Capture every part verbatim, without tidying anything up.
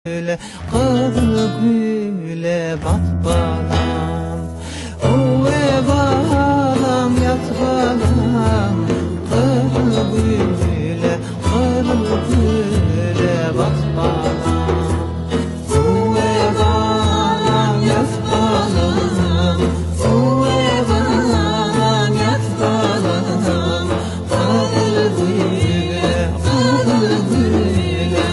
Güle, kara güle bat balam, uve balam yat balam, kara güle, kara güle bat balam, uve balam yat balam, uve balam yat balam, kara güle, kara güle,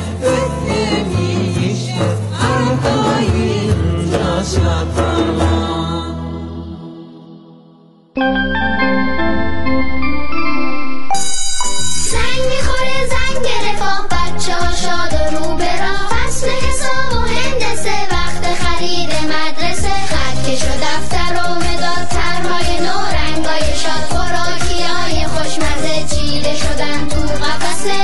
زنگ میخوره زنگ رفاه بچه ها شاد و رو به راه فصل حساب و هندسه وقت خرید مدرسه خطکش و دفتر و مداد طرحهای نو رنگای شاد خوراکی های خوشمزه چیده شدن تو قفسه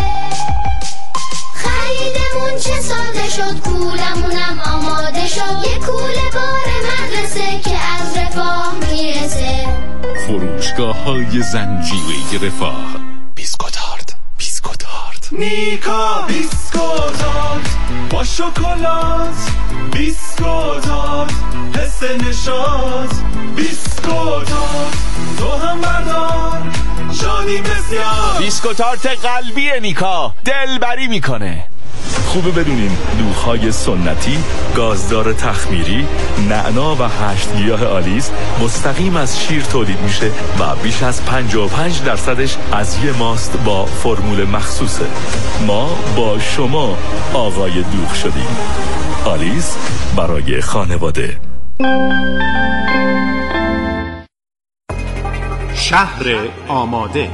خریدمون چه ساده شد کولمونم آماده شد یه کوله بار مدرسه که از رفاه میرسه فروشگاه های زنجیره رفاه بیسکوتارد بیسکوتارد نیکا بیسکوتارد با شکلات بیسکوتارد حس نشاط بیسکوتارد تو هم بردار شادی بسیار بیسکوتارت قلبی نیکا دلبری میکنه. خوبه بدونین دوغ‌های سنتی، گازدار تخمیری، نعنا و هشت گیاه آلیس مستقیم از شیر تولید میشه و بیش از پنجاه و پنج درصدش از یه ماست با فرمول مخصوصه. ما با شما آقای دوغ شدیم. آلیس برای خانواده. شهر آماده.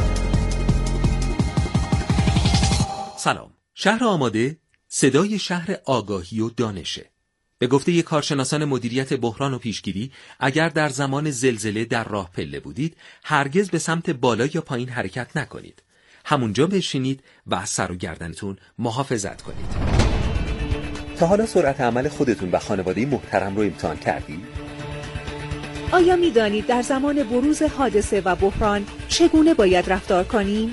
سلام. شهر آماده صدای شهر آگاهی و دانشه. به گفته یک کارشناسان مدیریت بحران و پیشگیری، اگر در زمان زلزله در راه پله بودید، هرگز به سمت بالا یا پایین حرکت نکنید. همونجا بشینید و از سر و گردنتون محافظت کنید. تا حالا سرعت عمل خودتون و خانواده محترم رو امتحان کردید؟ آیا می‌دانید در زمان بروز حادثه و بحران چگونه باید رفتار کنیم؟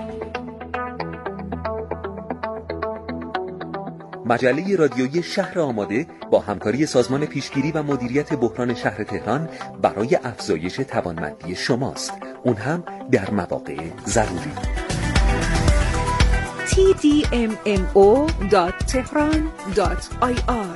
مجله رادیویی شهر آماده با همکاری سازمان پیشگیری و مدیریت بحران شهر تهران برای افزایش توانمندی شماست، اون هم در مواقع ضروری. تی دی ام ام او دات تهران دات آی آر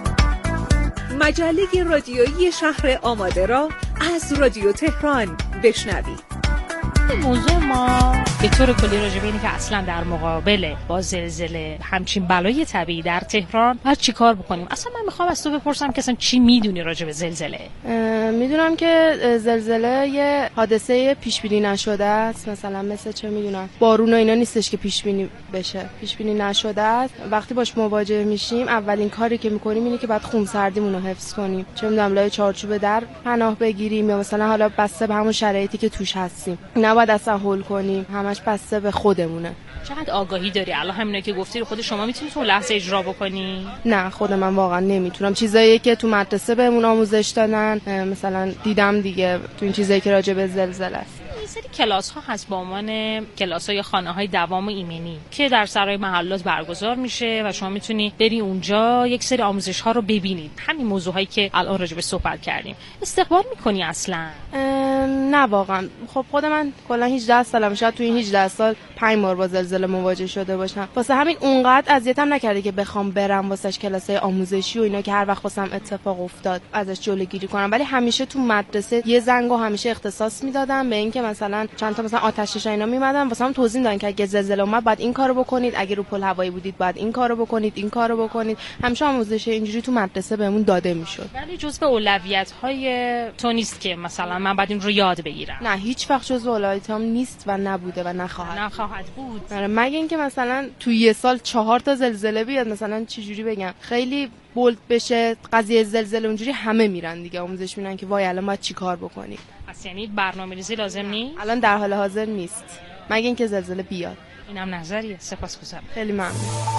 مجله رادیویی شهر آماده را از رادیو تهران بشنوید. موضوع ما به طور کلی راجع به اینه که اصلا در مقابل با زلزله همچین بلای طبیعی در تهران باید چی کار بکنیم. اصلا من میخوام از تو بپرسم که اصلا چی میدونی راجع به زلزله؟ میدونم که زلزله یه حادثه پیش بینی نشده است، مثلا مثل چه میدونم بارون و اینا نیستش که پیش بینی بشه، پیش بینی نشده است. وقتی باش مواجه میشیم اولین کاری که میکنیم اینه که بعد خونسردیمون رو حفظ کنیم، چه میدونم لای چارچوب در پناه بگیریم یا مثلا حالا بسته به همون شرایطی که توش هستیم نباید اصلا هول کنیم، همش بسته به خودمونه. چقدر آگاهی داری الان همینه که گفتی رو خود شما میتونی تو لحظه اجرا بکنی؟ نه خود من واقعا نمیتونم. چیزایی که تو مدرسه بهمون آموزش دادن مثلا دیدم دیگه تو این چیزایی که راجع به زلزله است. این سری کلاس ها هست با عنوان کلاس های خانه های دوام و ایمنی که در سرای محلات برگزار میشه و شما میتونی بری اونجا یک سری آموزش ها رو ببینید. همین موضوع هایی که الان راجع به صحبت کردیم استقبال میکنی اصلا؟ نه واقعا. خب خود من کلا هجده سالم، شاید تو این هجده سال پنج بار با زلزله مواجه شده باشم، واسه همین اونقدر اذیتم نکرده که بخوام برم واسش کلاسای آموزشی و اینا که هر وقت واسم اتفاق افتاد ازش جلوگیری کنم. ولی همیشه تو مدرسه یه زنگو همیشه اختصاص میدادم به این که مثلا چند تا مثلا آتش نشان اینا میمدن واسم توضیح دادن که اگه زلزله اومد بعد این کارو بکنید، اگه رو پل هوایی بودید بعد این کارو بکنید، این کارو بکنید. همیشه آموزش اینجوری تو مدرسه بهمون داده میشد. ولی جزء اولویت‌های تو نیست که مثلا من بعد این رو یاد بگیرم؟ نه هیچ وقت جزء اولویتام نیست و نبوده و نخواهد نخواهد بود. مگه اینکه مثلا تو یه سال چهار تا زلزله بیاد، مثلا چجوری بگم خیلی بولد بشه قضیه زلزله اونجوری همه میرن دیگه آموزش میدن که وای الان باید چیکار بکنیم. پس یعنی برنامه‌ریزی لازم نیست؟ الان در حال حاضر نیست مگه اینکه زلزله بیاد. اینم نظریه. سپاسگزارم. خیلی ممنون.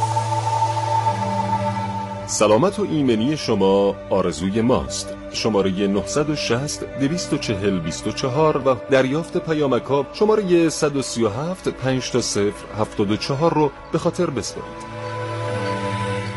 سلامت و ایمنی شما آرزوی ماست. شماره نه شش صفر دو چهار صفر دو چهار و دریافت پیامک‌ها شماره صد و سی و هفت پنج صفر هفت چهار رو به خاطر بسپارید.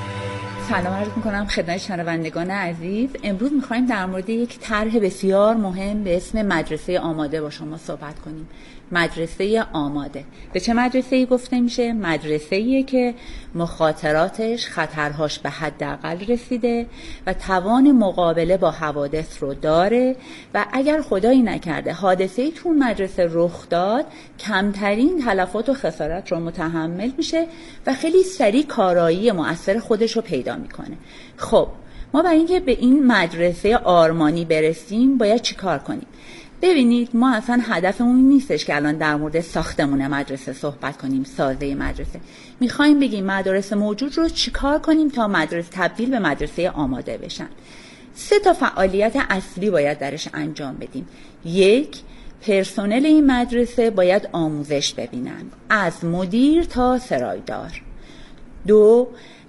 سلام عرض میکنم خدمت شنوندگان عزیز. امروز میخوایم در مورد یک طرح بسیار مهم به اسم مدرسه آماده با شما صحبت کنیم. مدرسه آماده به چه مدرسه‌ای گفته میشه؟ مدرسه‌ایه که مخاطراتش، خطرهاش به حداقل رسیده و توان مقابله با حوادث رو داره و اگر خدایی نکرده حادثه‌ای تو اون مدرسه رخ داد، کمترین تلفات و خسارت رو متحمل میشه و خیلی سریع کارایی مؤثر خودش رو پیدا میکنه. خب ما برای اینکه به این مدرسه آرمانی برسیم باید چی کار کنیم؟ ببینید، ما اصلا هدفمون نیستش که الان در مورد ساختمون مدرسه صحبت کنیم، سازه مدرسه. میخوایم بگیم مدارس موجود رو چیکار کنیم تا مدرسه تبدیل به مدرسه آماده بشن. سه تا فعالیت اصلی باید درش انجام بدیم. یک، پرسنل این مدرسه باید آموزش ببینن، از مدیر تا سرایدار. دو،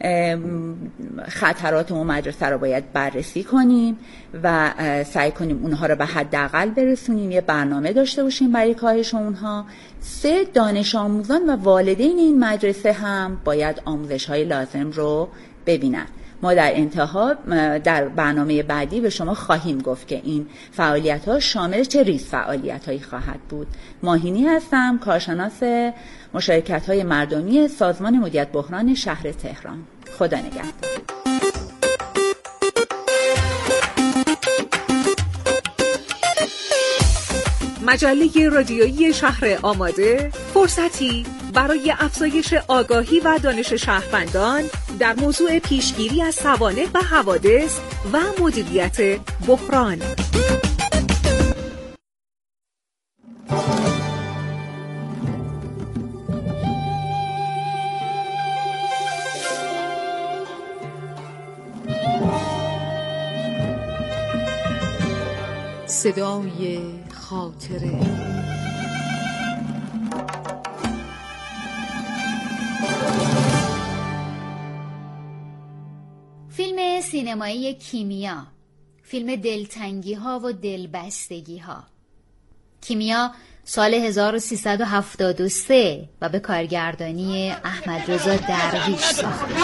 خطرات اون مدرسه رو باید بررسی کنیم و سعی کنیم اونها رو به حداقل برسونیم، یه برنامه داشته باشیم برای کاهش اونها. سه، دانش آموزان و والدین این مدرسه هم باید آموزش‌های لازم رو ببینن. ما در انتها در برنامه بعدی به شما خواهیم گفت که این فعالیت‌ها شامل چه ریز فعالیت‌هایی خواهد بود. ماهینی هستم، کارشناس مشارکت‌های مردمی سازمان مدیریت بحران شهر تهران. خدا نگهدار. مجله رادیویی شهر آماده، فرصتی برای افزایش آگاهی و دانش شهروندان در موضوع پیشگیری از سوانح و حوادث و مدیریت بحران. صدای خاطره. فیلم سینمایی کیمیا، فیلم دلتنگی ها و دلبستگی ها. کیمیا سال هزار و سیصد و هفتاد و سه و به کارگردانی احمد رضا درویش ساخته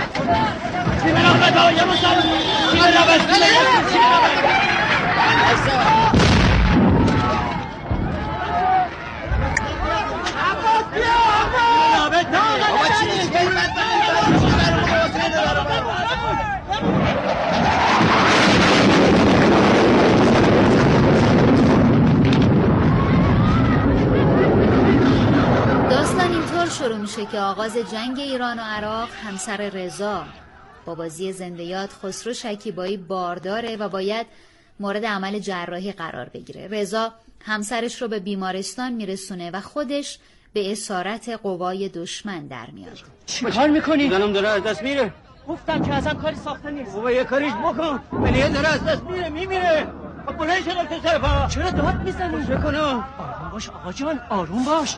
داستان اینطور شروع میشه که آغاز جنگ ایران و عراق همسر رضا با بازی زنده یاد خسرو شکیبایی بارداره و باید مورد عمل جراحی قرار بگیره. رضا همسرش رو به بیمارستان میرسونه و خودش به اسارت قوای دشمن در میاد. چی کار میکنی؟ زنم داره از دست میره. گفتم که ازم کاری ساخته نیست. بابا یه کاریش بکن. ملیه داره از دست میره میمیره. بلند شد دکتر سرپا. چرا داد میزنی؟ چه کنم؟ آروم باش آقا جان، آروم باش.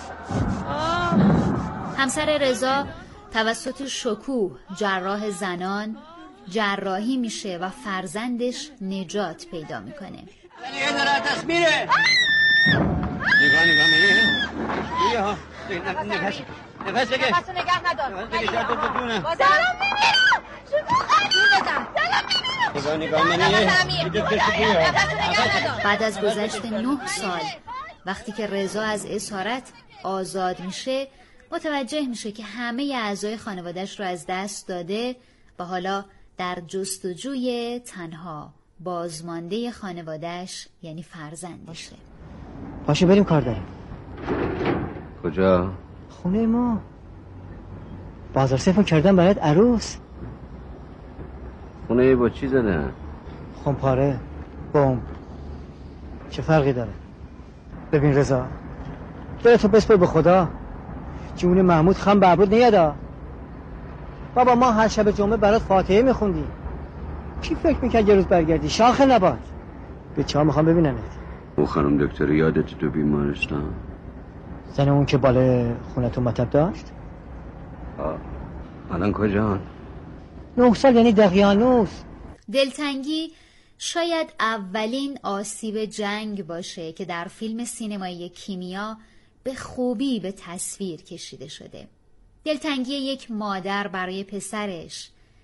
همسر رضا توسط شکوه جراح زنان جراحی میشه و فرزندش نجات پیدا میکنه. ملیه داره از دست میره. نگاه نگاه ملیه. میگه ها. نفس نفس بگه. نفس نگه ندار. نفس بگه شاید تو جونه. دارم میمیرم. شکوه خیلی بزن. نگاه نگاه ملیه. بعد از گذشت نه سال وقتی که رضا از اسارت آزاد میشه متوجه میشه که همه اعضای خانواده‌اش رو از دست داده و حالا در جستجوی تنها بازمانده خانواده‌اش یعنی فرزندشه. پاشو بریم کار داریم. کجا؟ خونه ما. بازار سفن کردن برات عروس. خونه با چی زدن؟ خمپاره، بمب. چه فرقی داره؟ ببین رضا، دلتو بسپر به خدا. جون محمود خم بعبود نیادا. بابا ما هر شب جمعه برات فاتحه میخوندیم. کی فکر میکرد یه روز برگردی؟ شاخ نباد. بچه ها میخوام ببیننت. او خانم دکتر یادت تو بیمارستان؟ زن اون که بالا خونتو مطب داشت؟ آه. الان کجا؟ نه سال یعنی دقیانوس. دلتنگی شاید اولین آسیب جنگ باشه که در فیلم سینمایی کیمیا به خوبی به تصویر کشیده شده. دلتنگی یک مادر برای پسرش،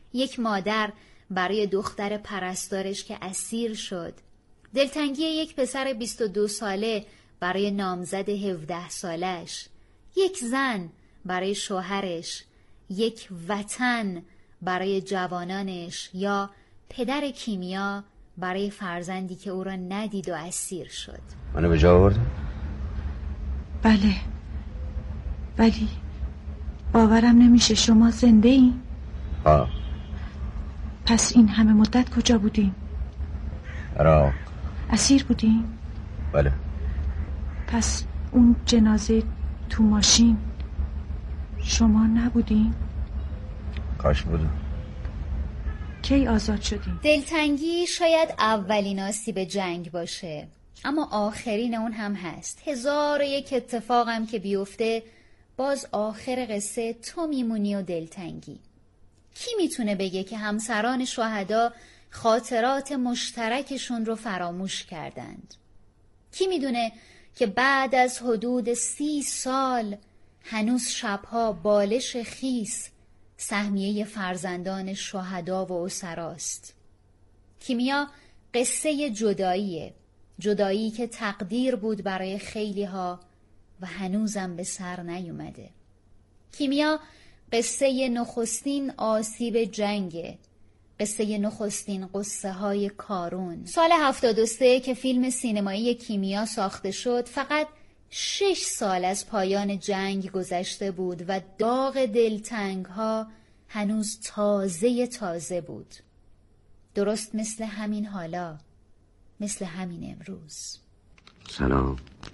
یک مادر برای دختر پرستارش که اسیر شد، دلتنگی یک پسر بیست و دو ساله برای نامزد هفده سالش، یک زن برای شوهرش، یک وطن برای جوانانش، یا پدر کیمیا برای فرزندی که او را ندید و اسیر شد. منو به جا آوردی؟ بله، ولی باورم نمیشه شما زنده این؟ ها. پس این همه مدت کجا بودین؟ عراق. اسیر بودین؟ بله. پس اون جنازه تو ماشین شما نبودین؟ کاش بودم. کی آزاد شدین؟ دلتنگی شاید اولین آسیب جنگ باشه، اما آخرین اون هم هست. هزار و یک اتفاقم که بیفته، باز آخر قصه تو میمونی و دلتنگی. کی میتونه بگه که همسران شهدا خاطرات مشترکشون رو فراموش کردند؟ کی میدونه که بعد از حدود سی سال هنوز شبها بالش خیس سهمیه فرزندان شهدا و اسراست؟ کیمیا قصه جداییه، جدایی که تقدیر بود برای خیلی ها و هنوزم به سر نیومده. کیمیا قصه نخستین آسیب جنگه، قصه نخستین قصه های کارون. سال هفتاد و سه که فیلم سینمایی کیمیا ساخته شد، فقط شش سال از پایان جنگ گذشته بود و داغ دلتنگ ها هنوز تازه تازه بود. درست مثل همین حالا، مثل همین امروز. سلام.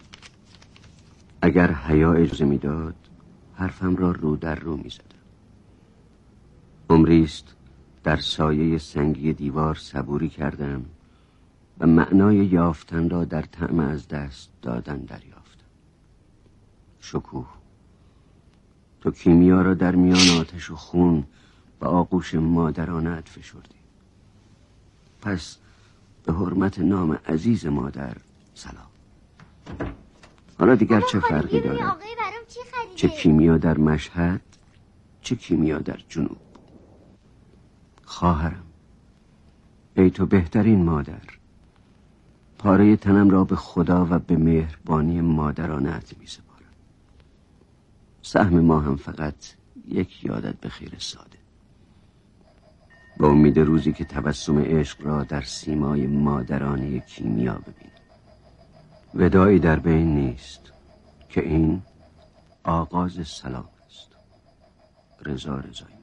اگر حیا اجازه میداد حرفم را رو در رو می زدم. عمریست در سایه سنگی دیوار صبوری کردم و معنای یافتن را در طعم از دست دادن دریافتم. شکوه، تو کیمیا را در میان آتش و خون و آغوش مادرانت فشردی. پس به حرمت نام عزیز مادر سلام. حالا دیگر چه فرقی دارد؟ چه کیمیا در مشهد، چه کیمیا در جنوب. خواهرم، ای تو بهترین مادر، پاره تنم را به خدا و به مهربانی مادرانت می سپارم. سهم ما هم فقط یک یادت به خیر ساده، با امید روزی که تبسم عشق را در سیمای مادرانه کیمیا ببینم. وداعی در بین نیست که این آغاز سلام است. رضا رضایی.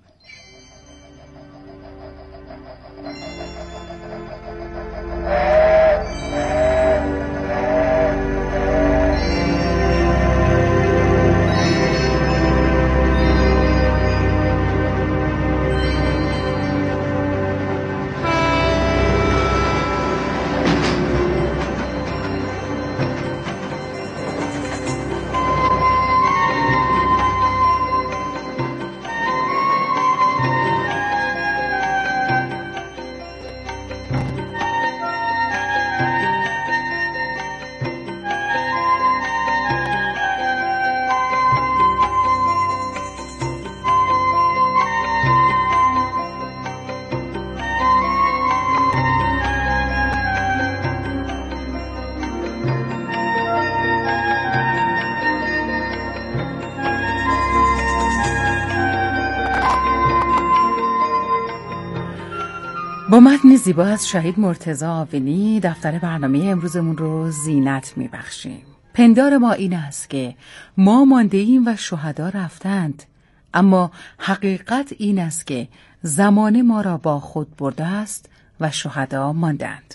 با متن زیبا از شهید مرتضی آوینی دفتر برنامه امروزمون رو زینت میبخشیم. پندار ما این است که ما مانده ایم و شهدا رفتند، اما حقیقت این است که زمانه ما را با خود برده است و شهدا ماندند.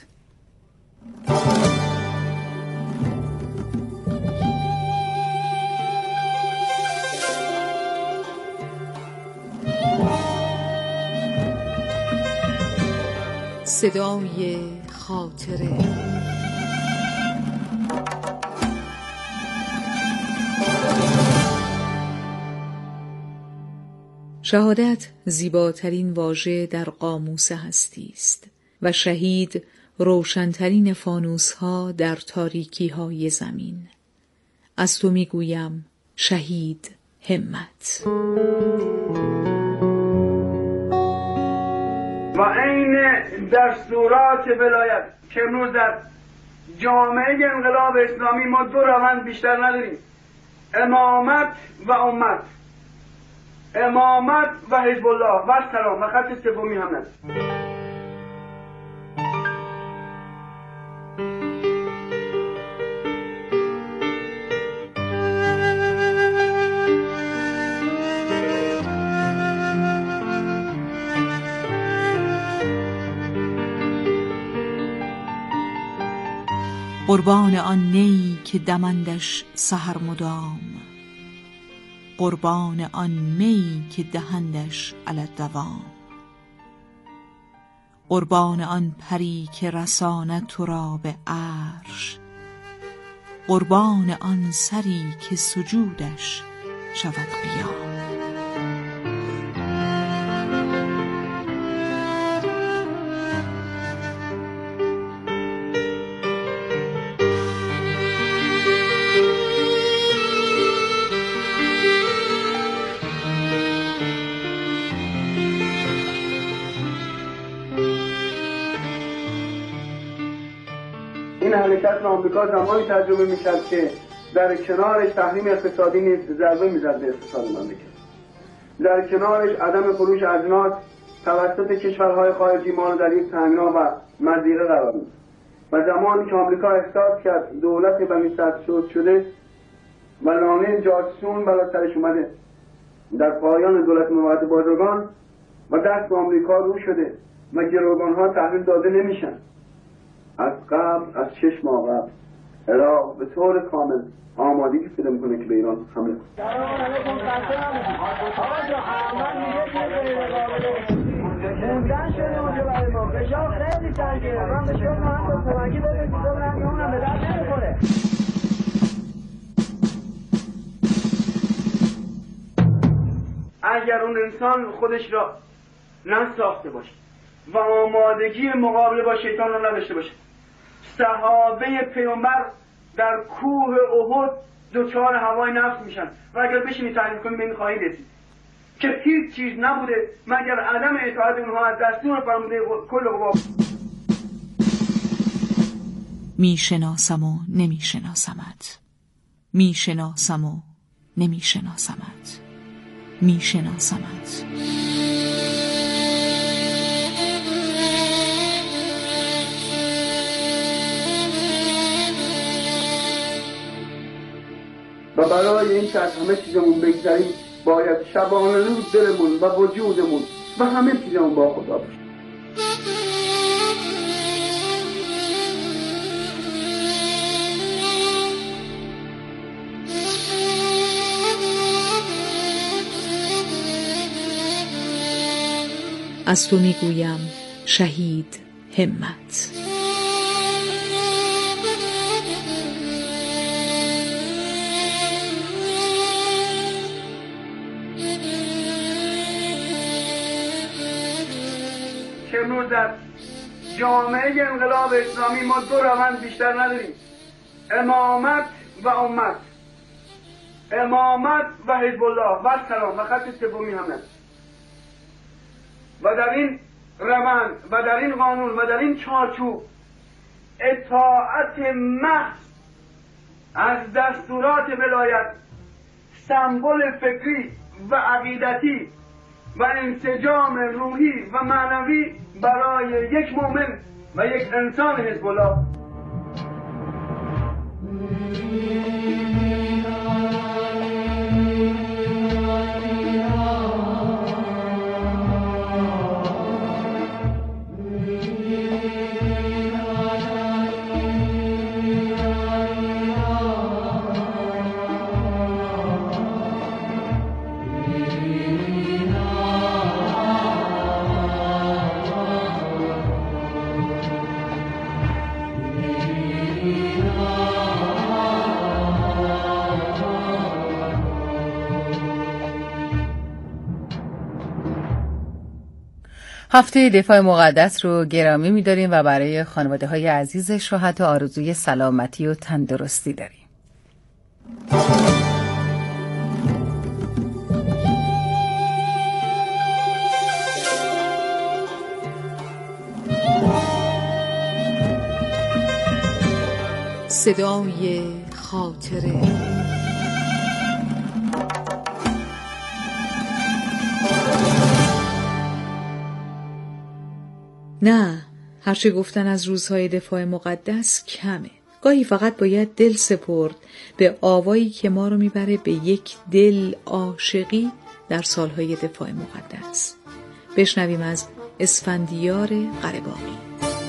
صدای خاطره. شهادت زیباترین واژه در قاموس هستی است و شهید روشنترین فانوس‌ها در تاریکی‌های زمین. از تو میگویم شهید همت. و عین دستورات ولایت که امروز در جامعه انقلاب اسلامی ما دو روند بیشتر نداریم، امامت و امت، امامت و حزب الله و سلام و خط سومی هم نداریم. قربان آن نی که دمندش سحر مدام، قربان آن می که دهندش علی الدوام، قربان آن پری که رساند تو را به عرش، قربان آن سری که سجودش شود قیام. این حرکت آمریکا زمانی تجربه می‌کرد که در کنارش تحریم اقتصادی نیز ضربه می‌زد به اقتصاد مملکت، در کنارش عدم فروش اجناس توسط کشورهای خارجی ما رو در یک تنگنا و مضیقه قرار می‌داد. و زمانی که آمریکا احساس کرد دولت بنی صدر شده و لانه جاسون بلا سرش اومده در پایان دولت موقت بازرگان و دست به آمریکا رو شده و گروگان‌ها تحویل داده نمیشن، از قبل از شش ماه قبل عراق به طور کامل آمادگی پیدا میکنه که به ایران حمله کنه. اگر اون انسان خودش را نساخته باشه و آمادگی مقابله با شیطان را نداشته باشه، صحابه پیامبر در کوه احد دچار هوای نفس میشن و اگر بشینی تحلیل کنی به این خواهی رسید که هیچ چیز نبوده مگر عدم اطاعت اونها از دستور فرموده کل قوا. میشناسم و نمیشناسمت، میشناسم و نمیشناسمت، میشناسمت. و برای این که از همه چیزمون بگذاریم باید شبانه روز دلمون و وجودمون و همه چیزمون با خدا باشه. از تو میگویم شهید همت. که امروز در جامعه انقلاب اسلامی ما دو روند بیشتر نداریم، امامت و امت، امامت و حزب الله و سلام و خط سومی هم نداریم. و در این روند و در این قانون و در این چارچوب اطاعت محض از دستورات ولایت سمبل فکری و عقیدتی و انسجام روحی و معنوی برای یک مؤمن و یک انسان حزب الله. هفته دفاع مقدس رو گرامی می‌داریم و برای خانواده‌های عزیز شهدا آرزوی سلامتی و تندرستی داریم. صدای خاطره. نه، هرچه گفتن از روزهای دفاع مقدس کمه. گاهی فقط باید دل سپرد به آوایی که ما رو میبره به یک دل عاشقی در سالهای دفاع مقدس. بشنویم از اسفندیار قره‌باغی.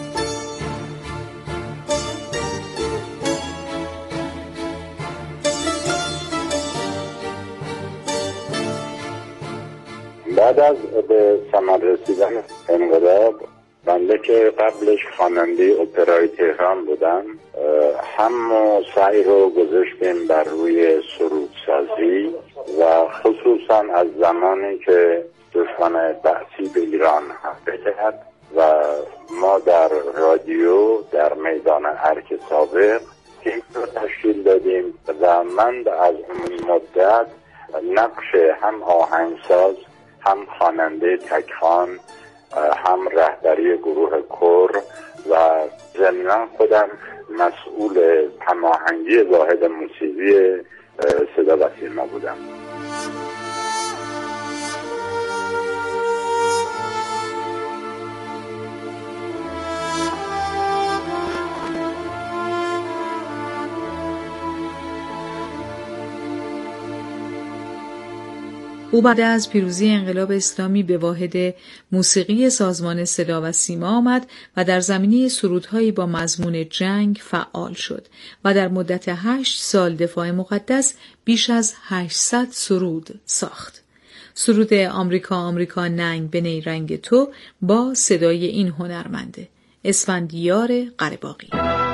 بعد از به ثمر رسیدن انقلاب، بنده که قبلش خواننده اپرای تهران بودم، هم سعی رو گذاشتیم بر روی سرودسازی و خصوصا از زمانی که دشمن بعثی به ایران حمله کرد و ما در رادیو در میدان ارک سابق تیم رو تشکیل دادیم و من از اون مدت نقش هم آهنگساز، هم خواننده تکخوان، هم رهبری گروه کور و ضمناً خودم مسئول هماهنگی واحد موسیقی صدا و سیما بودم. او بعد از پیروزی انقلاب اسلامی به واحد موسیقی سازمان صدا و سیما آمد و در زمینه سرودهایی با مضمون جنگ فعال شد و در مدت هشت سال دفاع مقدس بیش از هشتصد سرود ساخت. سرود آمریکا آمریکا ننگ به نیرنگ تو با صدای این هنرمنده، اسفندیار قره‌باغی.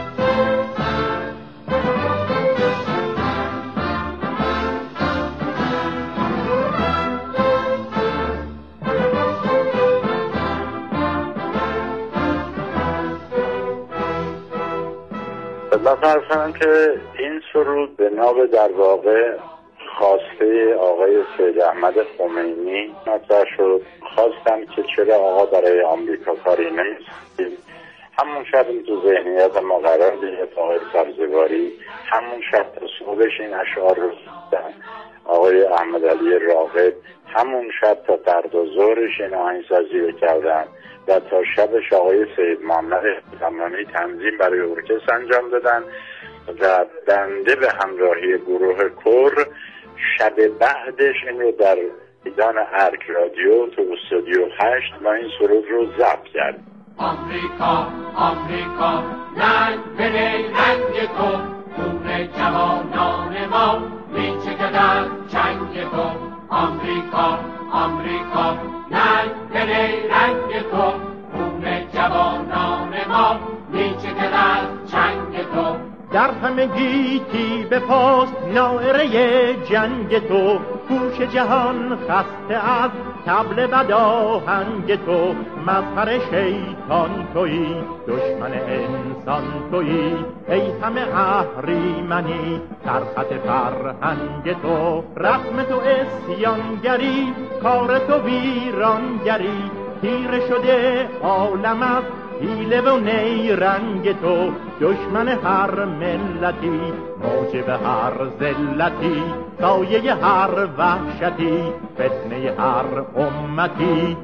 مثلا فرض که این سرود به نام در واقع خواسته آقای سید احمد خمینی مطرح شد. خواستم که چرا آقا برای آمریکا کاری نمی‌کنید. همون شب تو ذهنیت ما قرار دید آقای سبزواری، همون شب تا صبحش این اشعار رو زدن. آقای احمد علی راغب همون شب تا فردا ظهرش این آهنگسازی رو کردن و تا شبش آقای سید محمد زمانی تنظیم برای ارکستر انجام دادن و بنده به همراهی گروه کور شب بعدش این رو در میدان ارک رادیو تو استودیو هشت ما این سرود رو ضبط کردیم. آمریکا آمریکا ننگ به نیرنگ تو، خون جوانان ما میچکد از چنگ تو. آمریکا آمریکا ننگ به نیرنگ تو، خون جوانان ما میچکد از چنگ تو. در همه گیتی به پاست نائره جنگ تو، گوش جهان خسته از طبل بداهنگ تو. مظهر شیطان تویی، دشمن انسان تویی، ای همه اهریمنی سرخط فرهنگ تو. رسم تو اسیانگری، کار تو ویرانگری، تیره شده عالم از حیله و نیرنگ تو. دشمن هر ملتی، موجب هر ذلتی، سایه هر وحشتی، فتنه هر امتی.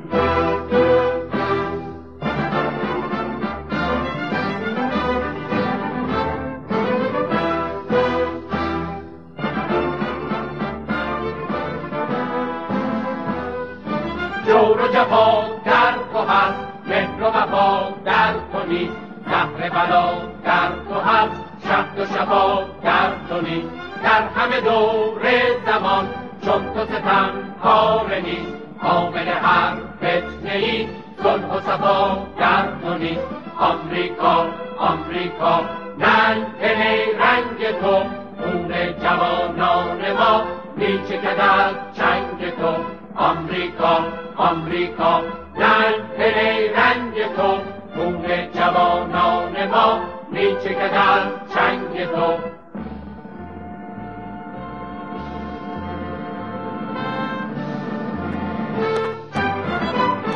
جور و جفا در تو هست، مهر و وفا در تو نیست. زهر بلا در تو هست، شهد و شفا در تو نیست. در همه دور زمان چون تو ستم کار نیست. عامل هر فتنه ای صلح و صفا در تو نیست. آمریکا آمریکا ننگ به نیرنگ تو، خون جوانان ما میچکد از چنگ تو. آمریکا آمریکا ننگ به نیرنگ تو، خون جوانان ما میچکد از چنگ تو.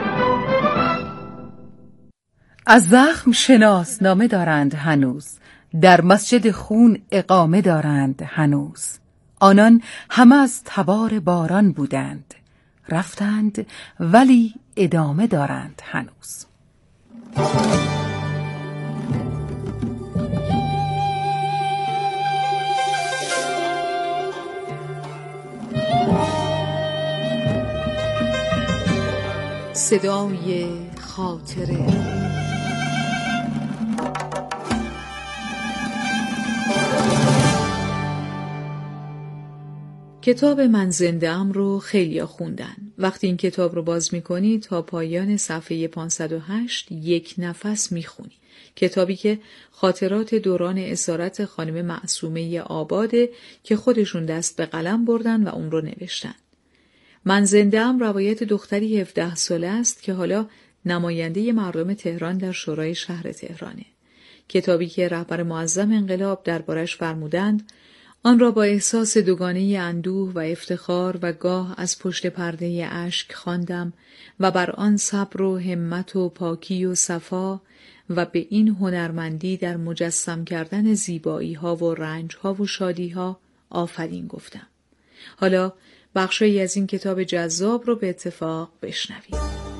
از زخم شناس نامه دارند هنوز، در مسجد خون اقامه دارند هنوز. آنان همه از تبار باران بودند، رفتند ولی ادامه دارند هنوز. صدای خاطره. کتاب من زنده ام رو خیلیا خوندن. وقتی این کتاب رو باز می‌کنی تا پایان صفحه پانصد و هشت یک نفس می‌خونی. کتابی که خاطرات دوران اسارت خانم معصومه آباده که خودشون دست به قلم بردن و اون رو نوشتن. من زنده ام روایت دختری هفده ساله است که حالا نماینده مردم تهران در شورای شهر تهرانه. کتابی که رهبر معظم انقلاب دربارش فرمودند آن را با احساس دوگانه اندوه و افتخار و گاه از پشت پرده اشک خواندم و بر آن صبر و همت و پاکی و صفا و به این هنرمندی در مجسم کردن زیبایی ها و رنج ها و شادی ها آفرین گفتم. حالا بخشی از این کتاب جذاب رو به اتفاق بشنویم.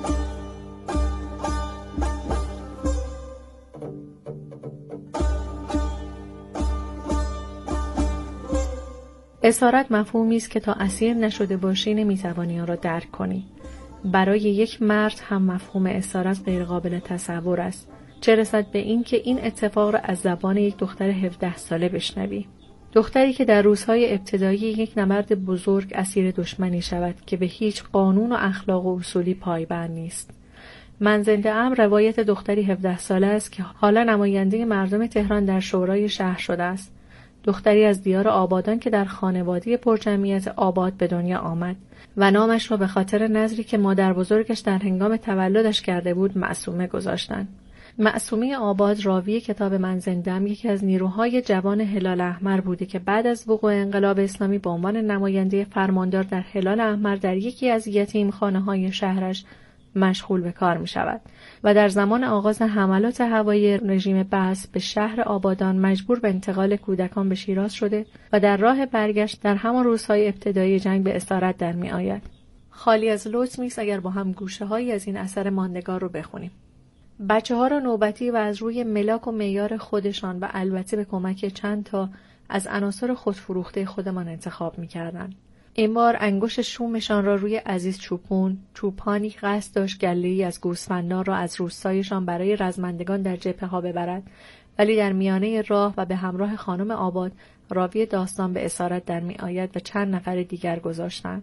اسارت مفهومی است که تا اسیر نشده باشی نمیتوانی آن را درک کنی. برای یک مرد هم مفهوم اسارت غیر قابل تصور است. چه رسد به این که این اتفاق را از زبان یک دختر هفده ساله بشنوی. دختری که در روزهای ابتدایی یک نبرد بزرگ اسیر دشمنی شود که به هیچ قانون و اخلاق و اصولی پایبند نیست. من زنده ام روایت دختری هفده ساله است که حالا نماینده مردم تهران در شورای شهر شده است. دختری از دیار آبادان که در خانواده پرجمعیت آباد به دنیا آمد و نامش را به خاطر نذری که مادر بزرگش در هنگام تولدش کرده بود معصومه گذاشتند. معصومه آباد راوی کتاب من زنده ام یکی از نیروهای جوان هلال احمر بوده که بعد از وقوع انقلاب اسلامی به عنوان نماینده فرماندار در هلال احمر در یکی از یتیمخانه‌های شهرش مشغول به کار می شود و در زمان آغاز حملات هوایی رژیم بعث به شهر آبادان مجبور به انتقال کودکان به شیراز شده و در راه برگشت در همان روزهای ابتدایی جنگ به اسارت در می آید. خالی از لطف نیست اگر با هم گوشه هایی از این اثر ماندگار رو بخونیم. بچه ها را نوبتی و از روی ملاک و معیار خودشان و البته به کمک چند تا از عناصر خودفروخته خودمان انتخاب می کردن. این بار انگشت شومشان را روی عزیز چوپون، چوپانی قصد داشت گله‌ای از گوسفندان را از روستایشان برای رزمندگان در جبهه ها ببرد، ولی در میانه راه و به همراه خانم آباد راوی داستان به اسارت در می آید و چند نفر دیگر گذاشتند.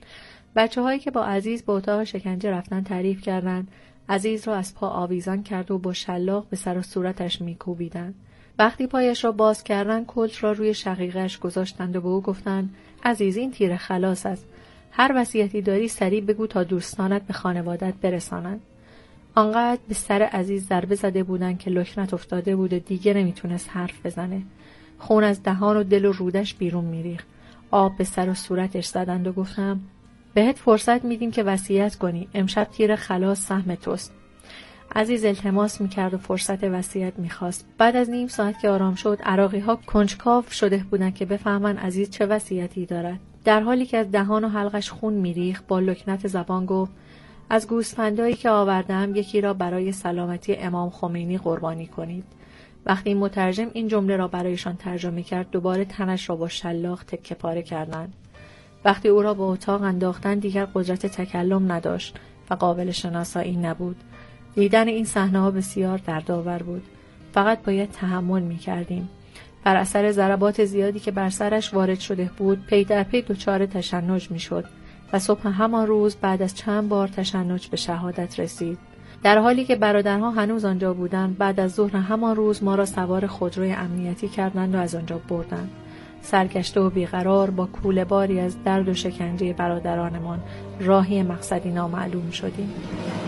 بچه هایی که با عزیز به اتاق شکنجه رفتن تعریف کردند عزیز را از پا آویزان کرد و با شلاق به سر و صورتش می کوبیدند. وقتی پایش را باز کردند کلت را روی شقیقه‌اش گذاشتند و به او گفتند عزیز این تیر خلاص است. هر وصیتی داری سریع بگو تا دوستانت به خانوادت برسانند. آنقدر به سر عزیز ضربه زده بودند که لکنت افتاده بود و دیگه نمیتونست حرف بزنه. خون از دهان و دل و رودش بیرون میریخت. آب به سر و صورتش زدند و گفتم بهت فرصت میدیم که وصیت کنی. امشب تیر خلاص سهم توست. عزیز التماس میکرد و فرصت وصیت میخواست. بعد از نیم ساعت که آرام شد عراقی ها کنجکاو شده بودند که بفهمن عزیز چه وصیتی دارد. در حالی که از دهان و حلقش خون میریخت با لکنت زبان گفت از گوسفندایی که آوردم یکی را برای سلامتی امام خمینی قربانی کنید. وقتی مترجم این جمله را برایشان ترجمه کرد دوباره تنش را با شلاق تکه پاره کردند. وقتی او را به اتاق انداختند دیگر قدرت تکلم نداشت و قابل شناسایی نبود. دیدن این صحنه‌ها بسیار دردآور بود. فقط باید تحمل می‌کردیم. بر اثر ضربات زیادی که بر سرش وارد شده بود، پی در پی دچار تشنج می‌شد و صبح همان روز بعد از چند بار تشنج به شهادت رسید. در حالی که برادرها هنوز آنجا بودند، بعد از ظهر همان روز ما را سوار خودروی امنیتی کردند و از آنجا بردند. سرگشته و بیقرار با کوله باری از درد و شکنجه برادرانمان راهی مقصدی نامعلوم شدیم.